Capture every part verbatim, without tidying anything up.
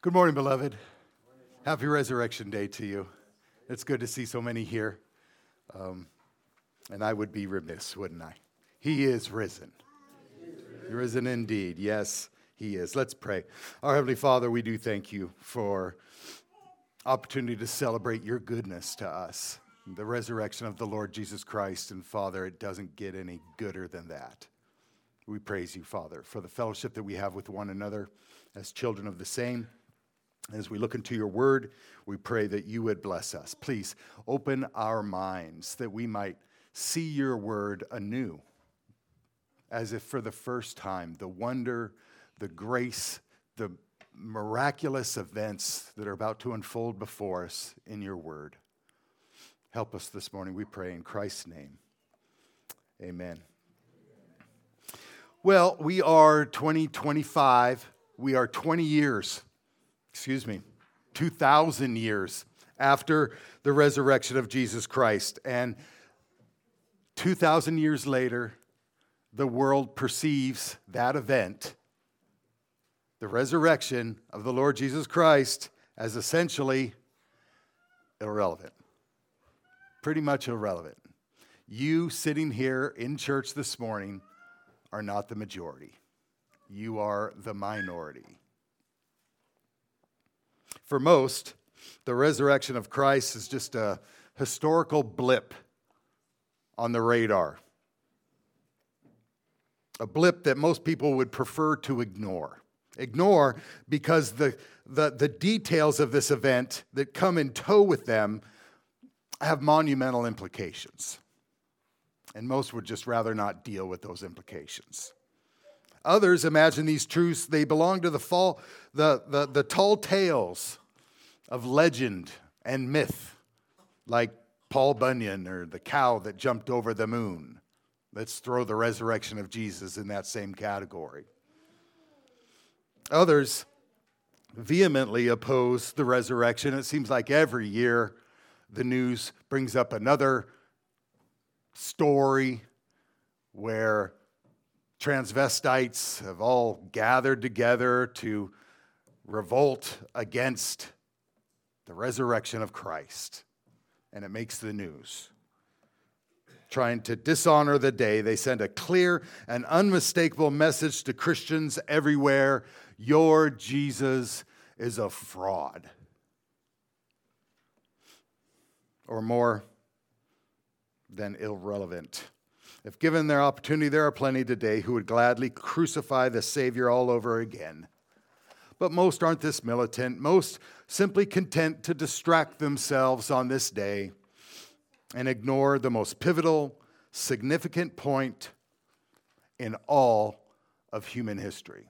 Good morning, beloved. Happy Resurrection Day to you. It's good to see so many here. Um, and I would be remiss, wouldn't I? He is risen. He is risen. Risen indeed. Yes, he is. Let's pray. Our Heavenly Father, we do thank you for opportunity to celebrate your goodness to us, the resurrection of the Lord Jesus Christ. And Father, it doesn't get any gooder than that. We praise you, Father, for the fellowship that we have with one another as children of the same. As we look into your word, we pray that you would bless us. Please open our minds that we might see your word anew, as if for the first time, the wonder, the grace, the miraculous events that are about to unfold before us in your word. Help us this morning, we pray in Christ's name. Amen. Well, we are twenty twenty-five. We are twenty years. Excuse me, two thousand years after the resurrection of Jesus Christ. And two thousand years later, the world perceives that event, the resurrection of the Lord Jesus Christ, as essentially irrelevant. Pretty much irrelevant. You sitting here in church this morning are not the majority. You are the minority. For most, the resurrection of Christ is just a historical blip on the radar. A blip that most people would prefer to ignore. Ignore because the, the, the details of this event that come in tow with them have monumental implications. And most would just rather not deal with those implications. Others imagine these truths, they belong to the fall, the, the, the tall tales of legend and myth, like Paul Bunyan or the cow that jumped over the moon. Let's throw the resurrection of Jesus in that same category. Others vehemently oppose the resurrection. It seems like every year the news brings up another story where transvestites have all gathered together to revolt against the resurrection of Christ. And it makes the news. Trying to dishonor the day, they send a clear and unmistakable message to Christians everywhere. Your Jesus is a fraud. Or more than irrelevant. If given their opportunity, there are plenty today who would gladly crucify the Savior all over again. But most aren't this militant. Most simply content to distract themselves on this day and ignore the most pivotal, significant point in all of human history.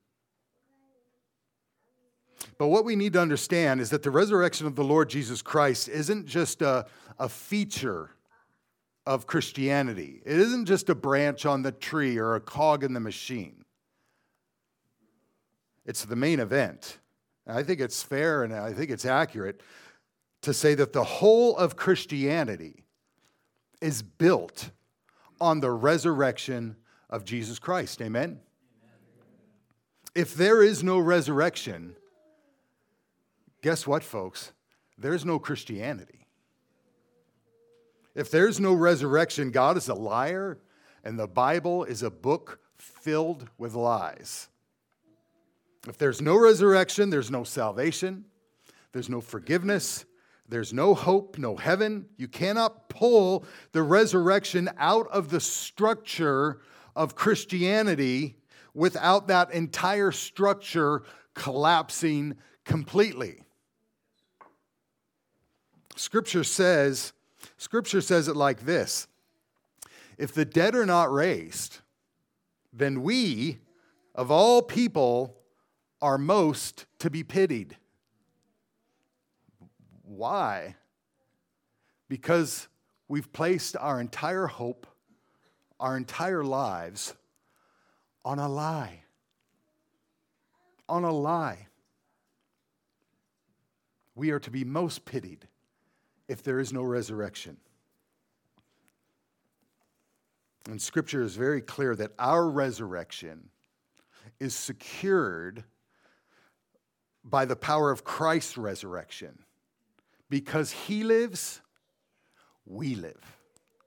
But what we need to understand is that the resurrection of the Lord Jesus Christ isn't just a, a feature of Christianity. It isn't just a branch on the tree or a cog in the machine. It's the main event. And I think it's fair and I think it's accurate to say that the whole of Christianity is built on the resurrection of Jesus Christ. Amen? Amen. If there is no resurrection, guess what, folks? There's no Christianity. If there's no resurrection, God is a liar, and the Bible is a book filled with lies. If there's no resurrection, there's no salvation, there's no forgiveness, there's no hope, no heaven. You cannot pull the resurrection out of the structure of Christianity without that entire structure collapsing completely. Scripture says, Scripture says it like this: if the dead are not raised, then we, of all people, are most to be pitied. Why? Because we've placed our entire hope, our entire lives on a lie. On a lie. We are to be most pitied if there is no resurrection. And Scripture is very clear that our resurrection is secured by the power of Christ's resurrection. Because he lives, we live,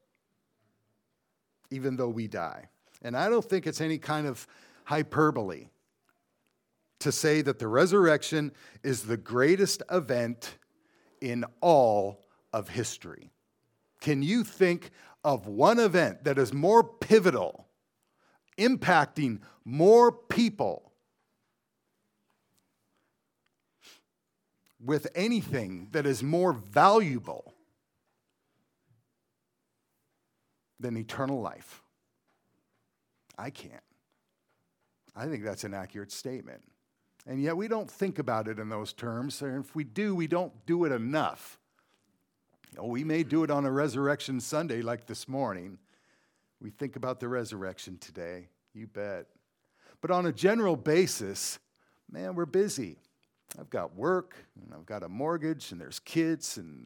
even though we die. And I don't think it's any kind of hyperbole to say that the resurrection is the greatest event in all of history. Can you think of one event that is more pivotal, impacting more people, with anything that is more valuable than eternal life? I can't. I think that's an accurate statement. And yet we don't think about it in those terms. And if we do, we don't do it enough. Oh, we may do it on a Resurrection Sunday like this morning. We think about the resurrection today. You bet. But on a general basis, man, we're busy. I've got work, and I've got a mortgage, and there's kids, and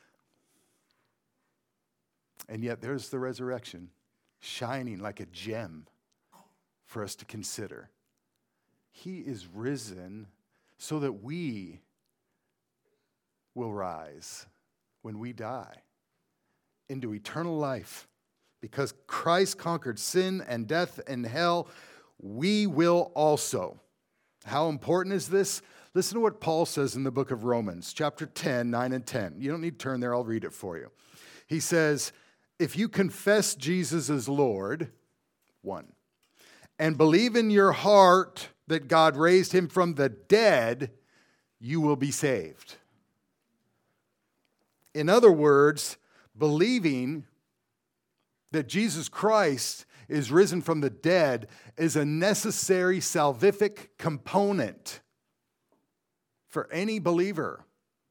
and yet there's the resurrection shining like a gem for us to consider. He is risen so that we will rise when we die into eternal life. Because Christ conquered sin and death and hell, we will also. How important is this? Listen to what Paul says in the book of Romans, chapter ten, nine and ten. You don't need to turn there, I'll read it for you. He says, if you confess Jesus as Lord, one, and believe in your heart that God raised him from the dead, you will be saved. In other words, believing that Jesus Christ is risen from the dead is a necessary salvific component for any believer.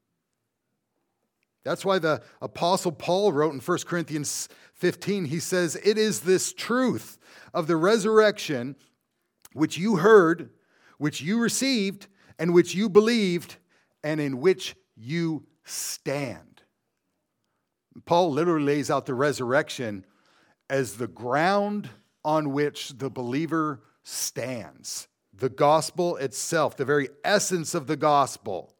That's why the Apostle Paul wrote in First Corinthians fifteen, he says, it is this truth of the resurrection which you heard, which you received, and which you believed, and in which you stand. Paul literally lays out the resurrection as the ground on which the believer stands. The gospel itself, the very essence of the gospel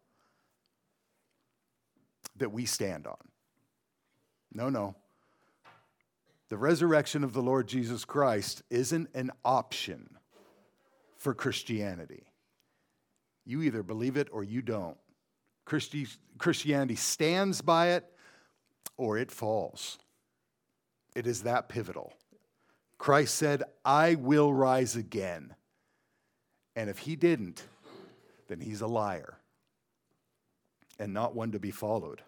that we stand on. No, no. The resurrection of the Lord Jesus Christ isn't an option for Christianity. You either believe it or you don't. Christi- Christianity stands by it or it falls. It is that pivotal. Christ said, I will rise again. And if he didn't, then he's a liar and not one to be followed.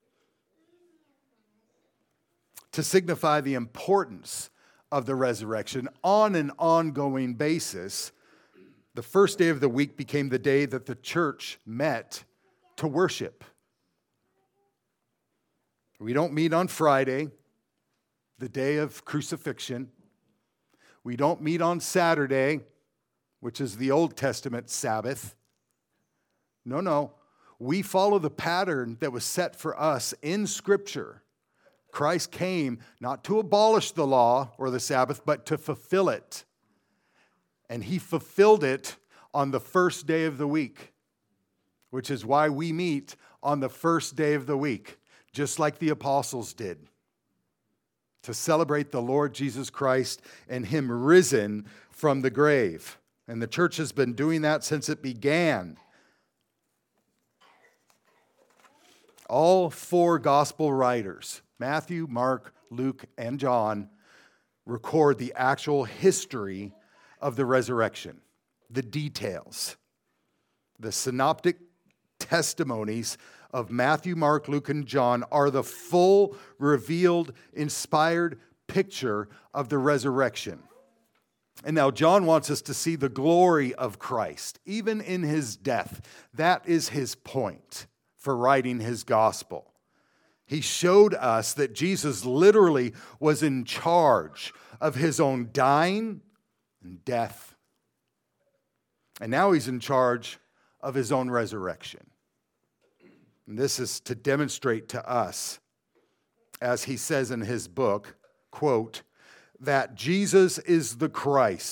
To signify the importance of the resurrection on an ongoing basis, the first day of the week became the day that the church met to worship. We don't meet on Friday, the day of crucifixion. We don't meet on Saturday, which is the Old Testament Sabbath. No, no. We follow the pattern that was set for us in Scripture. Christ came not to abolish the law or the Sabbath, but to fulfill it. And he fulfilled it on the first day of the week, which is why we meet on the first day of the week, just like the apostles did, to celebrate the Lord Jesus Christ and him risen from the grave. And the church has been doing that since it began. All four gospel writers, Matthew, Mark, Luke, and John, record the actual history of the resurrection, the details. The synoptic testimonies of Matthew, Mark, Luke, and John are the full, revealed, inspired picture of the resurrection. And now John wants us to see the glory of Christ, even in his death. That is his point for writing his gospel. He showed us that Jesus literally was in charge of his own dying and death. And now he's in charge of his own resurrection. And this is to demonstrate to us, as he says in his book, quote, that Jesus is the Christ,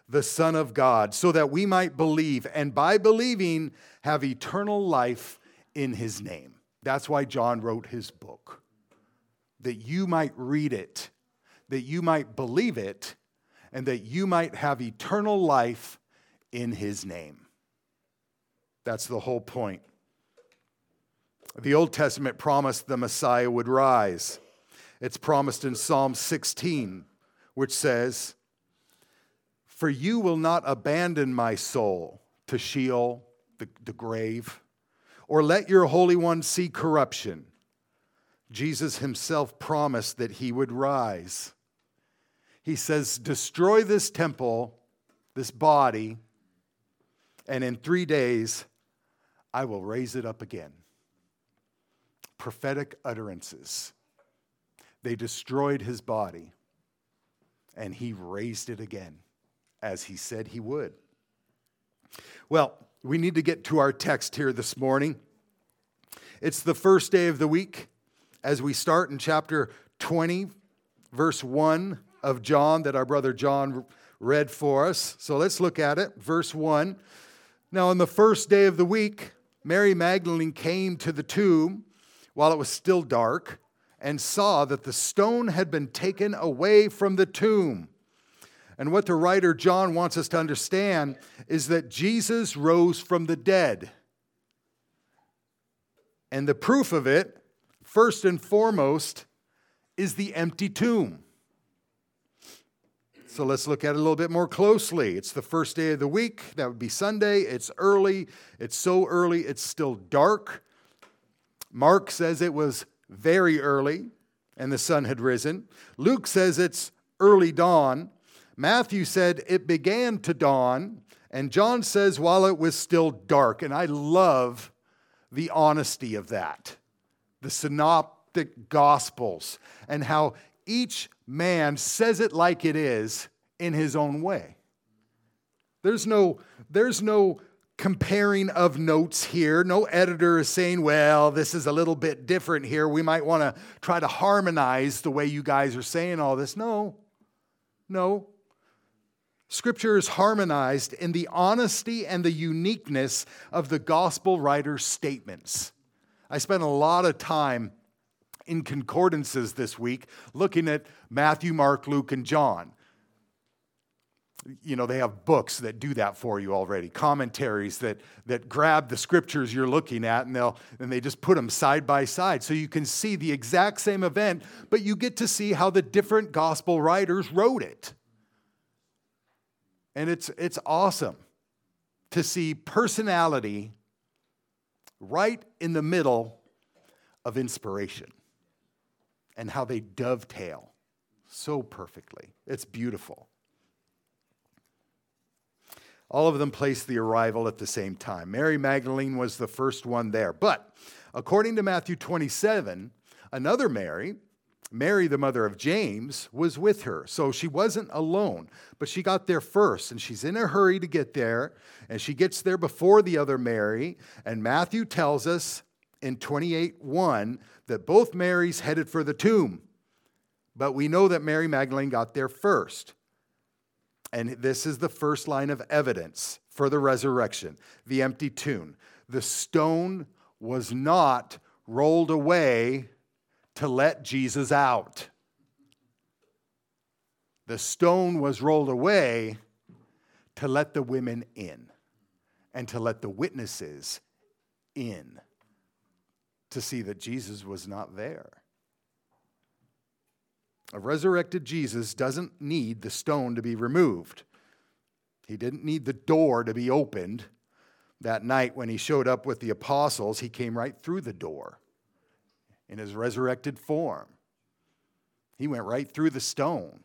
the Son of God, so that we might believe, and by believing have eternal life in his name. That's why John wrote his book, that you might read it, that you might believe it, and that you might have eternal life in his name. That's the whole point. The Old Testament promised the Messiah would rise. It's promised in Psalm sixteen, which says, "For you will not abandon my soul to Sheol, the, the grave, or let your Holy One see corruption." Jesus himself promised that he would rise. He says, "Destroy this temple, this body, and in three days I will raise it up again." Prophetic utterances. They destroyed his body, and he raised it again, as he said he would. Well, we need to get to our text here this morning. It's the first day of the week as we start in chapter twenty, verse one of John that our brother John read for us. So let's look at it. Verse one. "Now on the first day of the week, Mary Magdalene came to the tomb while it was still dark and saw that the stone had been taken away from the tomb." And what the writer John wants us to understand is that Jesus rose from the dead. And the proof of it, first and foremost, is the empty tomb. So let's look at it a little bit more closely. It's the first day of the week. That would be Sunday. It's early. It's so early, it's still dark. Mark says it was very early and the sun had risen. Luke says it's early dawn. Matthew said it began to dawn. And John says while it was still dark. And I love the honesty of that. The synoptic gospels and how each man says it like it is in his own way. There's no, there's no comparing of notes here. No editor is saying, well, this is a little bit different here. We might want to try to harmonize the way you guys are saying all this. No, no. Scripture is harmonized in the honesty and the uniqueness of the gospel writer's statements. I spent a lot of time in concordances this week looking at Matthew, Mark, Luke, and John. You know, they have books that do that for you already, commentaries that, that grab the scriptures you're looking at and they'll and they just put them side by side so you can see the exact same event, but you get to see how the different gospel writers wrote it. And it's it's awesome to see personality right in the middle of inspiration and how they dovetail so perfectly. It's beautiful. All of them placed the arrival at the same time. Mary Magdalene was the first one there. But according to Matthew twenty-seven, another Mary, Mary, the mother of James, was with her. So she wasn't alone, but she got there first, and she's in a hurry to get there, and she gets there before the other Mary. And Matthew tells us in twenty-eight one that both Marys headed for the tomb. But we know that Mary Magdalene got there first. And this is the first line of evidence for the resurrection, the empty tomb. The stone was not rolled away to let Jesus out. The stone was rolled away to let the women in and to let the witnesses in to see that Jesus was not there. A resurrected Jesus doesn't need the stone to be removed. He didn't need the door to be opened. That night when he showed up with the apostles, he came right through the door in his resurrected form. He went right through the stone.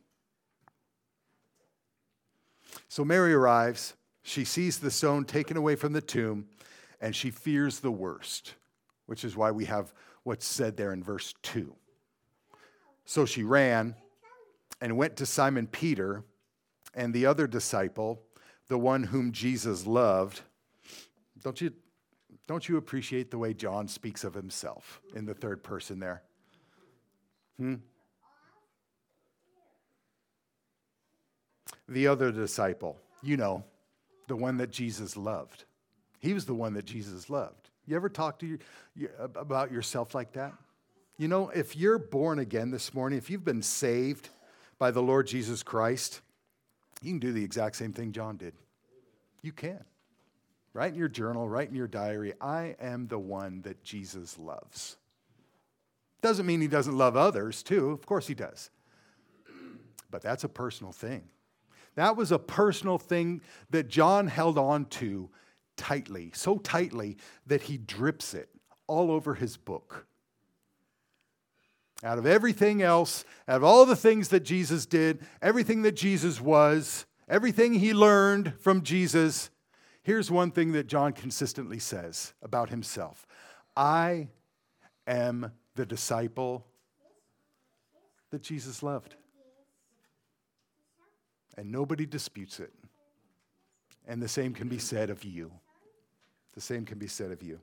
So Mary arrives. She sees the stone taken away from the tomb, and she fears the worst, which is why we have what's said there in verse two. So she ran and went to Simon Peter and the other disciple, the one whom Jesus loved. Don't you, don't you appreciate the way John speaks of himself in the third person there? Hmm? The other disciple. You know, the one that Jesus loved. He was the one that Jesus loved. You ever talk to you, you about yourself like that? You know, if you're born again this morning, if you've been saved by the Lord Jesus Christ, you can do the exact same thing John did. You can. Write in your journal, write in your diary, I am the one that Jesus loves. Doesn't mean he doesn't love others too. Of course he does. But that's a personal thing. That was a personal thing that John held on to tightly, so tightly that he drips it all over his book. Out of everything else, out of all the things that Jesus did, everything that Jesus was, everything he learned from Jesus, here's one thing that John consistently says about himself. I am the disciple that Jesus loved. And nobody disputes it. And the same can be said of you. The same can be said of you.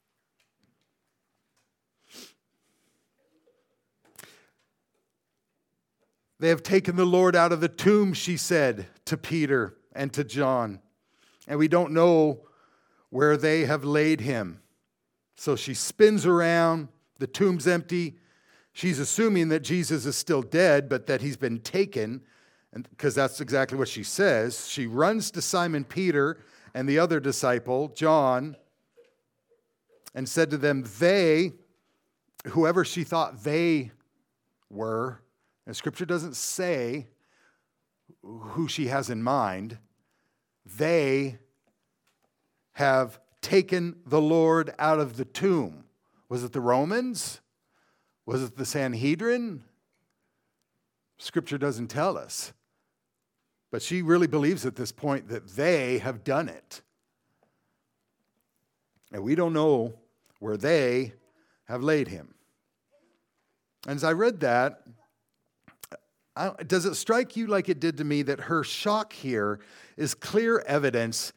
They have taken the Lord out of the tomb, she said to Peter and to John. And we don't know where they have laid him. So she spins around. The tomb's empty. She's assuming that Jesus is still dead, but that he's been taken, because that's exactly what she says. She runs to Simon Peter and the other disciple, John, and said to them, they, whoever she thought they were, and Scripture doesn't say who she has in mind, they have taken the Lord out of the tomb. Was it the Romans? Was it the Sanhedrin? Scripture doesn't tell us. But she really believes at this point that they have done it. And we don't know where they have laid him. And as I read that, I, does it strike you like it did to me that her shock here is clear evidence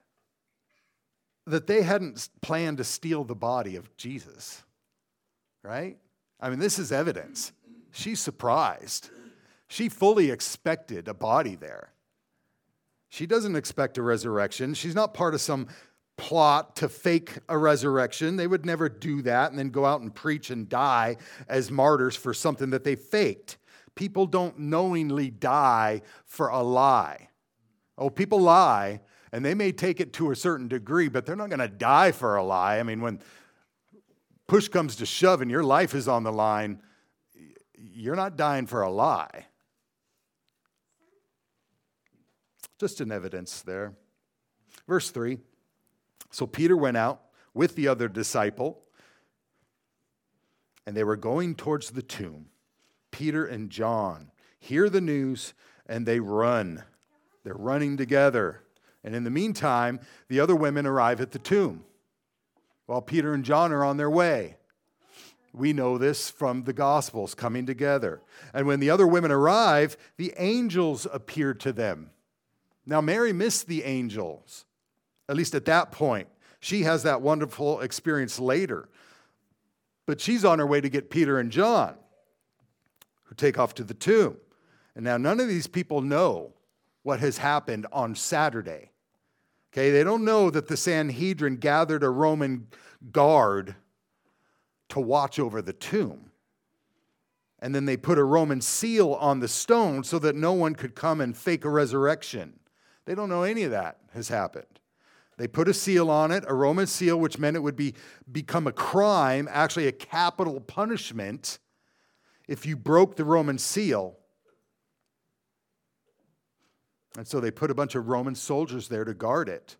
that they hadn't planned to steal the body of Jesus? Right? I mean, this is evidence. She's surprised. She fully expected a body there. She doesn't expect a resurrection. She's not part of some plot to fake a resurrection. They would never do that and then go out and preach and die as martyrs for something that they faked. People don't knowingly die for a lie. Oh, people lie, and they may take it to a certain degree, but they're not going to die for a lie. I mean, when push comes to shove and your life is on the line, you're not dying for a lie. Just an evidence there. Verse three. So Peter went out with the other disciple, and they were going towards the tomb. Peter and John hear the news, and they run. They're running together. And in the meantime, the other women arrive at the tomb while Peter and John are on their way. We know this from the Gospels coming together. And when the other women arrive, the angels appear to them. Now, Mary missed the angels, at least at that point. She has that wonderful experience later. But she's on her way to get Peter and John, who take off to the tomb. And now none of these people know what has happened on Saturday. Okay, they don't know that the Sanhedrin gathered a Roman guard to watch over the tomb. And then they put a Roman seal on the stone so that no one could come and fake a resurrection. They don't know any of that has happened. They put a seal on it, a Roman seal, which meant it would be become a crime, actually a capital punishment, if you broke the Roman seal. And so they put a bunch of Roman soldiers there to guard it.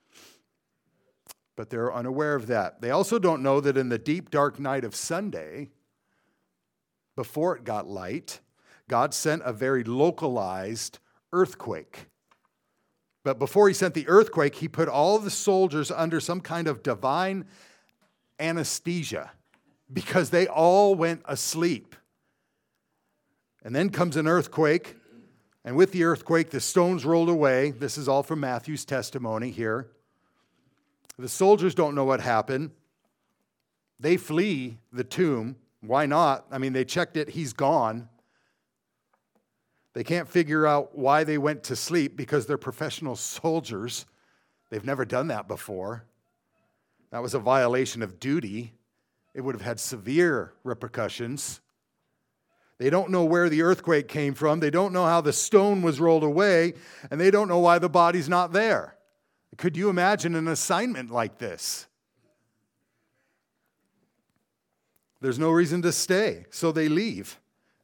But they're unaware of that. They also don't know that in the deep, dark night of Sunday, before it got light, God sent a very localized earthquake. But before he sent the earthquake, he put all the soldiers under some kind of divine anesthesia because they all went asleep. And then comes an earthquake, and with the earthquake, the stones rolled away. This is all from Matthew's testimony here. The soldiers don't know what happened. They flee the tomb. Why not? I mean, they checked it. He's gone. They can't figure out why they went to sleep because they're professional soldiers. They've never done that before. That was a violation of duty. It would have had severe repercussions. They don't know where the earthquake came from. They don't know how the stone was rolled away, and they don't know why the body's not there. Could you imagine an assignment like this? There's no reason to stay, so they leave.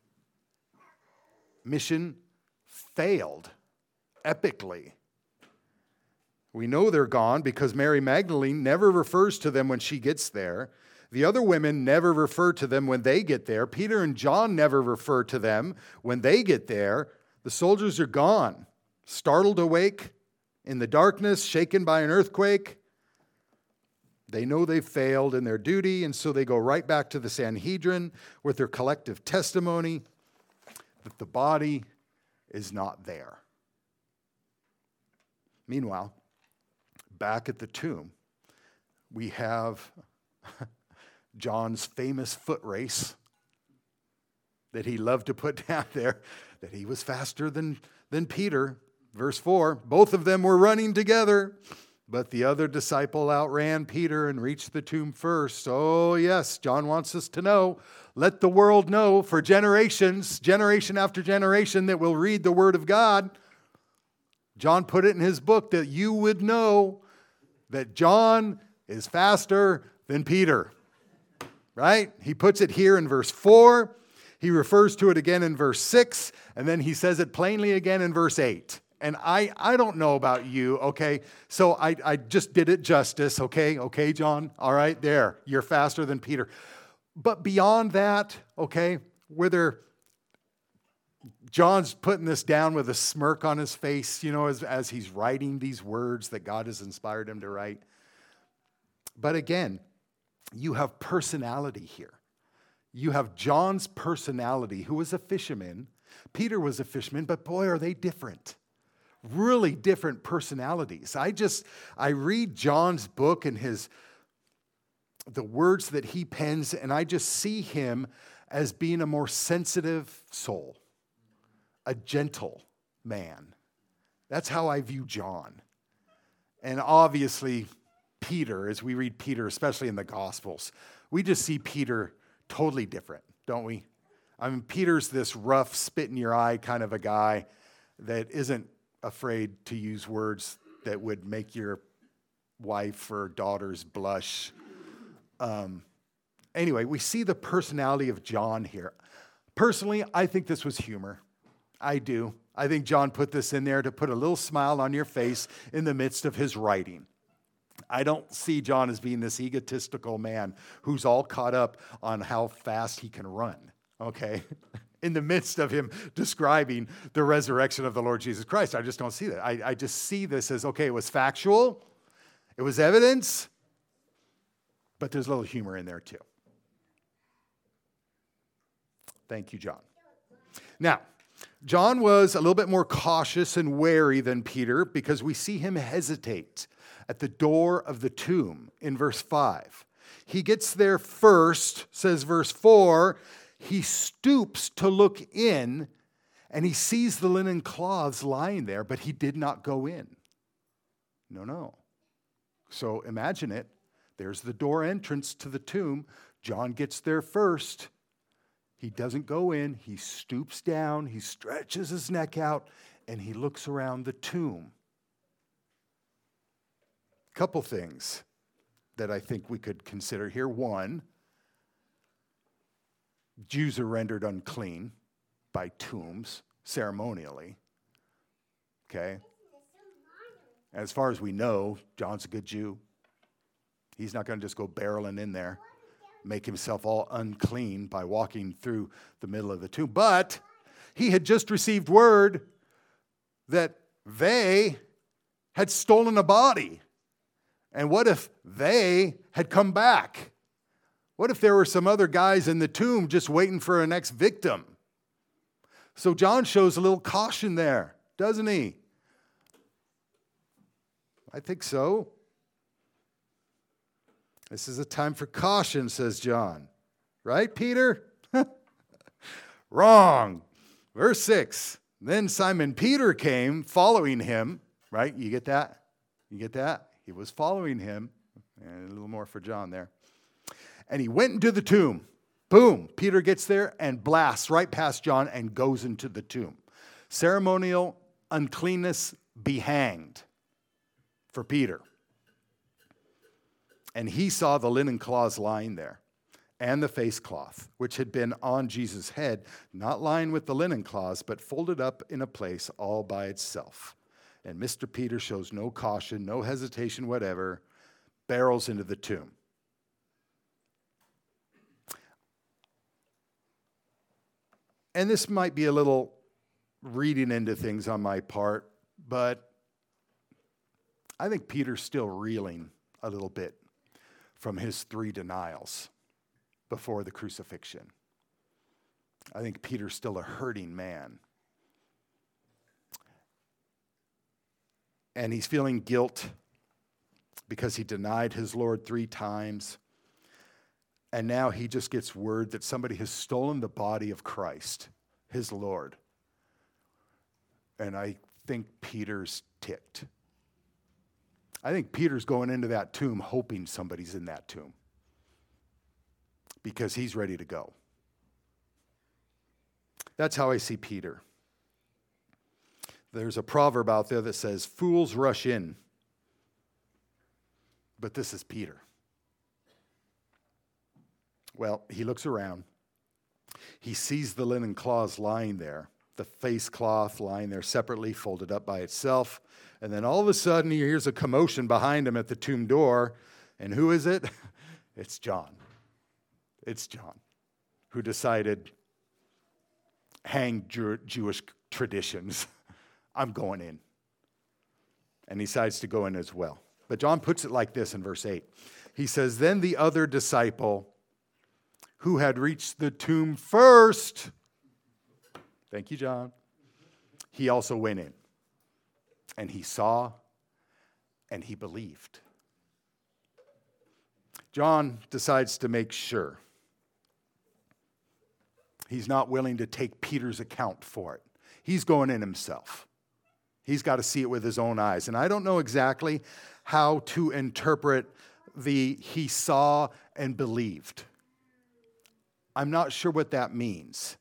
Mission failed epically. We know they're gone because Mary Magdalene never refers to them when she gets there. The other women never refer to them when they get there. Peter and John never refer to them when they get there. The soldiers are gone, startled awake in the darkness, shaken by an earthquake. They know they've failed in their duty, and so they go right back to the Sanhedrin with their collective testimony that the body is not there. Meanwhile, back at the tomb, we have John's famous foot race that he loved to put down there, that he was faster than, than Peter. Verse four, both of them were running together, but the other disciple outran Peter and reached the tomb first. Oh yes, John wants us to know. Let the world know for generations, generation after generation that will read the Word of God. John put it in his book that you would know that John is faster than Peter. Right? He puts it here in verse four. He refers to it again in verse six. And then he says it plainly again in verse eight. And I, I don't know about you, okay? So I, I just did it justice, okay? Okay, John? All right, there. You're faster than Peter. But beyond that, okay, whether John's putting this down with a smirk on his face, you know, as, as he's writing these words that God has inspired him to write. But again, you have personality here. You have John's personality, who was a fisherman. Peter was a fisherman, but boy, are they different. Really different personalities. I just, I read John's book and his, the words that he pens, and I just see him as being a more sensitive soul, a gentle man. That's how I view John. And obviously, Peter, as we read Peter, especially in the Gospels, we just see Peter totally different, don't we? I mean, Peter's this rough, spit in your eye kind of a guy that isn't afraid to use words that would make your wife or daughters blush. Um, anyway, we see the personality of John here. Personally, I think this was humor. I do. I think John put this in there to put a little smile on your face in the midst of his writing. I don't see John as being this egotistical man who's all caught up on how fast he can run, okay? In the midst of him describing the resurrection of the Lord Jesus Christ. I just don't see that. I, I just see this as, okay, it was factual, it was evidence, but there's a little humor in there too. Thank you, John. Now, John was a little bit more cautious and wary than Peter because we see him hesitate at the door of the tomb in verse five. He gets there first, says verse four, he stoops to look in, and he sees the linen cloths lying there, but he did not go in. No, no. So imagine it. There's the door entrance to the tomb. John gets there first. He doesn't go in. He stoops down. He stretches his neck out, and he looks around the tomb. Couple things that I think we could consider here. One, Jews are rendered unclean by tombs ceremonially. Okay? As far as we know, John's a good Jew. He's not going to just go barreling in there, make himself all unclean by walking through the middle of the tomb. But he had just received word that they had stolen a body. And what if they had come back? What if there were some other guys in the tomb just waiting for a next victim? So John shows a little caution there, doesn't he? I think so. This is a time for caution, says John. Right, Peter? Wrong. Verse six. Then Simon Peter came following him, right? You get that? You get that? He was following him. And a little more for John there. And he went into the tomb. Boom. Peter gets there and blasts right past John and goes into the tomb. Ceremonial uncleanness, be hanged for Peter. And he saw the linen cloths lying there, and the face cloth, which had been on Jesus' head, not lying with the linen cloths, but folded up in a place all by itself. And Mister Peter shows no caution, no hesitation whatever, barrels into the tomb. And this might be a little reading into things on my part, but I think Peter's still reeling a little bit from his three denials before the crucifixion. I think Peter's still a hurting man. And he's feeling guilt because he denied his Lord three times. And now he just gets word that somebody has stolen the body of Christ, his Lord. And I think Peter's ticked. I think Peter's going into that tomb hoping somebody's in that tomb because he's ready to go. That's how I see Peter. There's a proverb out there that says, fools rush in, but this is Peter. Well, he looks around. He sees the linen cloths lying there, the face cloth lying there separately, folded up by itself. And then all of a sudden, he hears a commotion behind him at the tomb door. And who is it? It's John. It's John, who decided, hang Jew- Jewish traditions. I'm going in. And he decides to go in as well. But John puts it like this in verse eight. He says, then the other disciple who had reached the tomb first, thank you, John, he also went in. And he saw and he believed. John decides to make sure. He's not willing to take Peter's account for it. He's going in himself. He's got to see it with his own eyes. And I don't know exactly how to interpret the he saw and believed. I'm not sure what that means.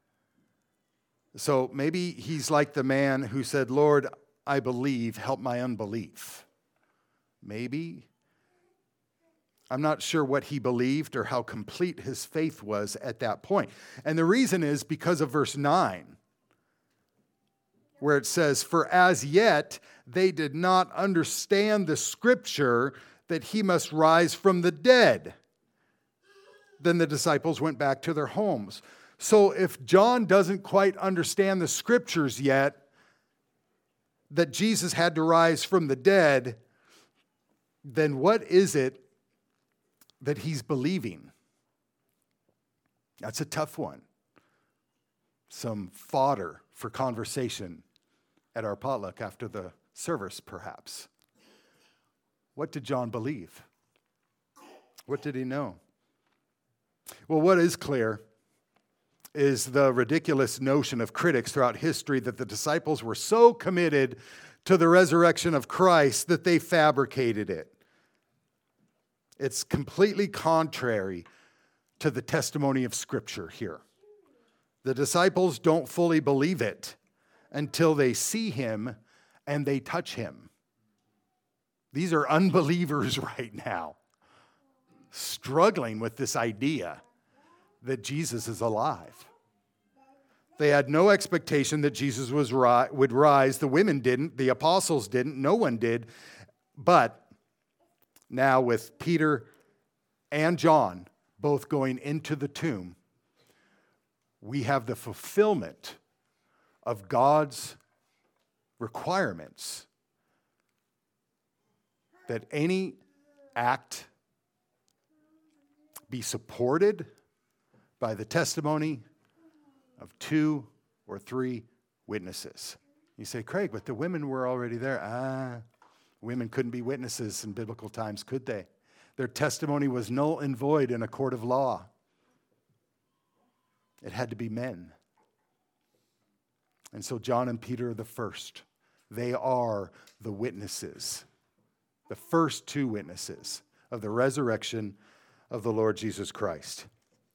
So maybe he's like the man who said, Lord, I believe, help my unbelief. Maybe. I'm not sure what he believed or how complete his faith was at that point. And the reason is because of verse nine, where it says, for as yet they did not understand the scripture that he must rise from the dead. Then the disciples went back to their homes. So if John doesn't quite understand the scriptures yet, that Jesus had to rise from the dead, then what is it that he's believing? That's a tough one. Some fodder for conversation at our potluck after the service, perhaps. What did John believe? What did he know? Well, what is clear is the ridiculous notion of critics throughout history that the disciples were so committed to the resurrection of Christ that they fabricated it. It's completely contrary to the testimony of Scripture here. The disciples don't fully believe it until they see him and they touch him. These are unbelievers right now, struggling with this idea that Jesus is alive. They had no expectation that Jesus was ri- would rise. The women didn't. The apostles didn't. No one did. But now with Peter and John both going into the tomb, we have the fulfillment of God's requirements that any act be supported by the testimony of two or three witnesses. You say, Craig, but the women were already there. Ah, women couldn't be witnesses in biblical times, could they? Their testimony was null and void in a court of law. It had to be men. And so John and Peter are the first. They are the witnesses, the first two witnesses of the resurrection of the Lord Jesus Christ.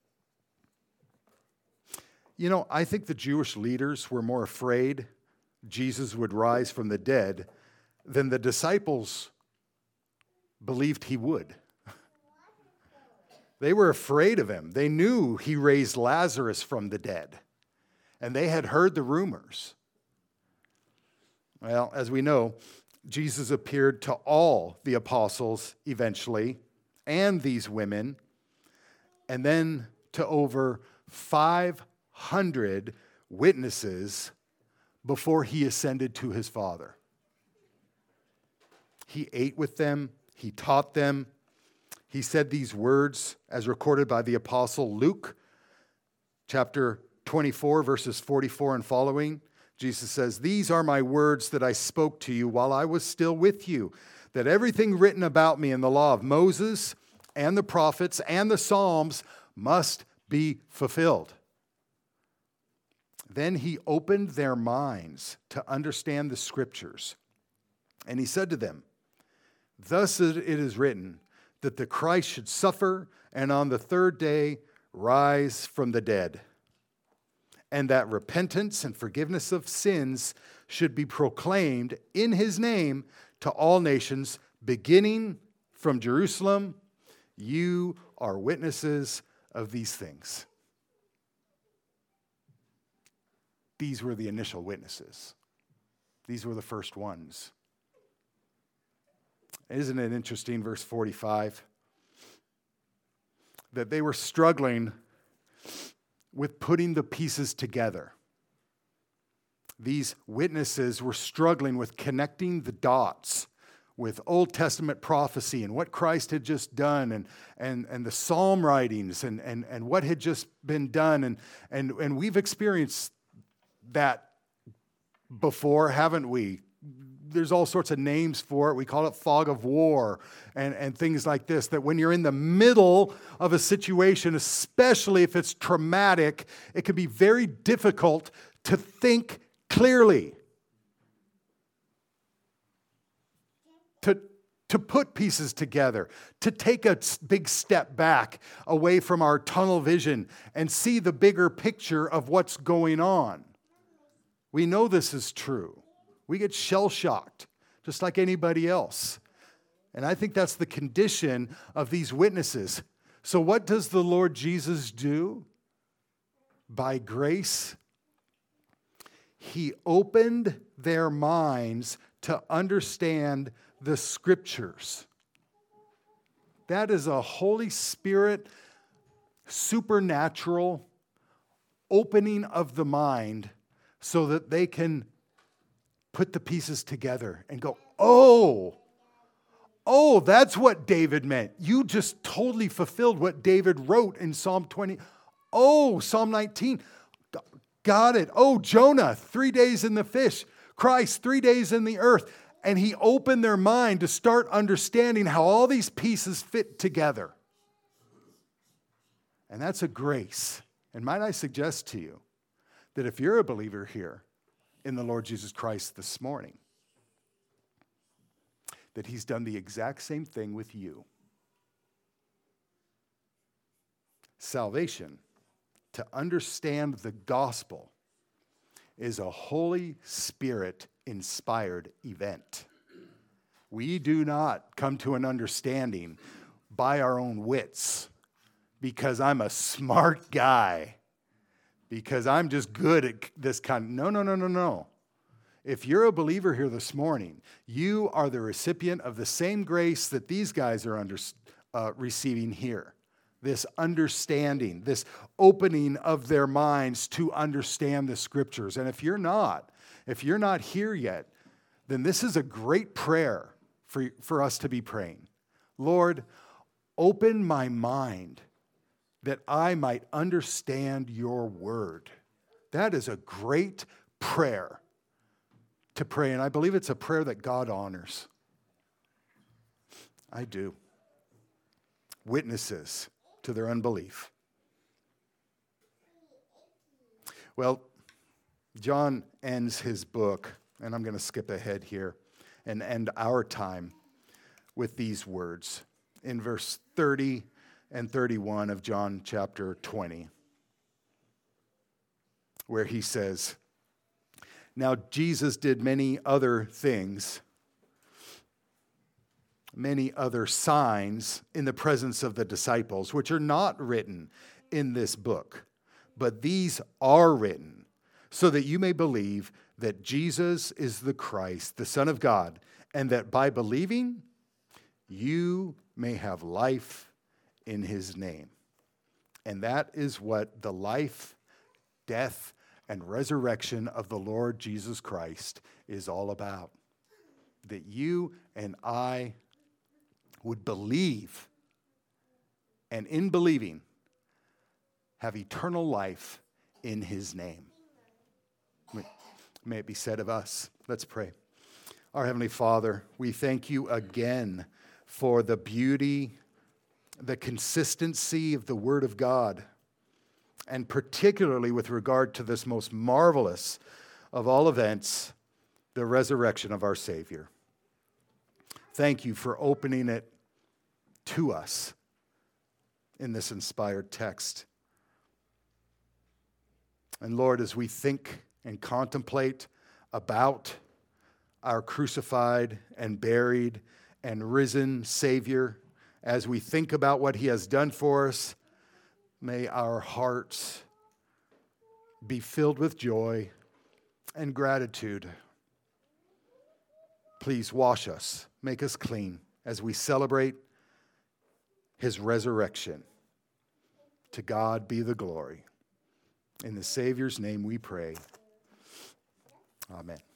You know, I think the Jewish leaders were more afraid Jesus would rise from the dead than the disciples believed he would. They were afraid of him. They knew he raised Lazarus from the dead, and they had heard the rumors. Well, as we know, Jesus appeared to all the apostles eventually, and these women, and then to over five hundred witnesses before he ascended to his Father. He ate with them. He taught them. He said these words as recorded by the apostle Luke, chapter twenty-four, verses forty-four and following. Jesus says, "These are my words that I spoke to you while I was still with you, that everything written about me in the law of Moses and the prophets and the Psalms must be fulfilled." Then he opened their minds to understand the scriptures. And he said to them, "Thus it is written, that the Christ should suffer and on the third day rise from the dead, and that repentance and forgiveness of sins should be proclaimed in his name to all nations, beginning from Jerusalem. You are witnesses of these things." These were the initial witnesses. These were the first ones. Isn't it interesting, verse forty-five, that they were struggling with putting the pieces together. These witnesses were struggling with connecting the dots with Old Testament prophecy and what Christ had just done, and, and, and the psalm writings and, and, and what had just been done. And, and, and we've experienced that before, haven't we? There's all sorts of names for it. We call it fog of war and, and things like this, that when you're in the middle of a situation, especially if it's traumatic, it can be very difficult to think clearly, to, to put pieces together, to take a big step back away from our tunnel vision and see the bigger picture of what's going on. We know this is true. We get shell-shocked, just like anybody else. And I think that's the condition of these witnesses. So what does the Lord Jesus do? By grace, he opened their minds to understand the scriptures. That is a Holy Spirit, supernatural opening of the mind so that they can put the pieces together and go, oh, oh, that's what David meant. You just totally fulfilled what David wrote in Psalm twenty. Oh, Psalm nineteen. Got it. Oh, Jonah, three days in the fish. Christ, three days in the earth. And he opened their mind to start understanding how all these pieces fit together. And that's a grace. And might I suggest to you that if you're a believer here in the Lord Jesus Christ this morning, that he's done the exact same thing with you. Salvation, to understand the gospel, is a Holy Spirit-inspired event. We do not come to an understanding by our own wits, because I'm a smart guy, because I'm just good at this kind. No, no, no, no, no. If you're a believer here this morning, you are the recipient of the same grace that these guys are under, uh, receiving here. This understanding, this opening of their minds to understand the scriptures. And if you're not, if you're not here yet, then this is a great prayer for, for us to be praying. Lord, open my mind that I might understand your word. That is a great prayer to pray, and I believe it's a prayer that God honors. I do. Witnesses to their unbelief. Well, John ends his book, and I'm going to skip ahead here and end our time with these words in verse thirty and thirty-one of John chapter twenty, where he says, "Now Jesus did many other things, many other signs in the presence of the disciples, which are not written in this book, but these are written so that you may believe that Jesus is the Christ, the Son of God, and that by believing you may have life in his name." And that is what the life, death, and resurrection of the Lord Jesus Christ is all about. That you and I would believe, and in believing, have eternal life in his name. May it be said of us. Let's pray. Our Heavenly Father, we thank you again for the beauty, the consistency of the Word of God, and particularly with regard to this most marvelous of all events, the resurrection of our Savior. Thank you for opening it to us in this inspired text. And Lord, as we think and contemplate about our crucified and buried and risen Savior, as we think about what he has done for us, may our hearts be filled with joy and gratitude. Please wash us, make us clean as we celebrate his resurrection. To God be the glory. In the Savior's name we pray. Amen.